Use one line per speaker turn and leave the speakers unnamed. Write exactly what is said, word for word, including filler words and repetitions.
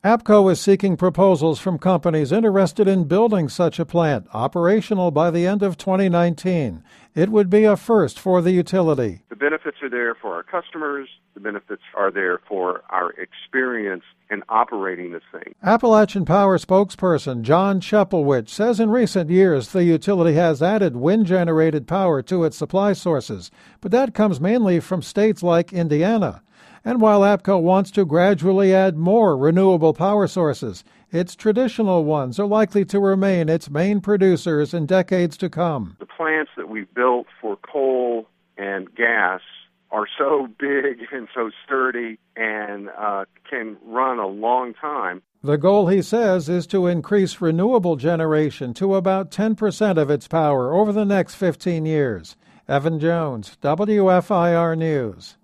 APCO is seeking proposals from companies interested in building such a plant, operational by the end of twenty nineteen. It would be a first for the utility.
The benefits are there for our customers. The benefits are there for our experience in operating this thing.
Appalachian Power spokesperson John Cheplewich says in recent years the utility has added wind-generated power to its supply sources, but that comes mainly from states like Indiana. And while APCO wants to gradually add more renewable power sources, its traditional ones are likely to remain its main producers in decades to come.
The plants that we've built for coal and gas are so big and so sturdy and uh, can run a long time.
The goal, he says, is to increase renewable generation to about ten percent of its power over the next fifteen years. Evan Jones, W F I R News.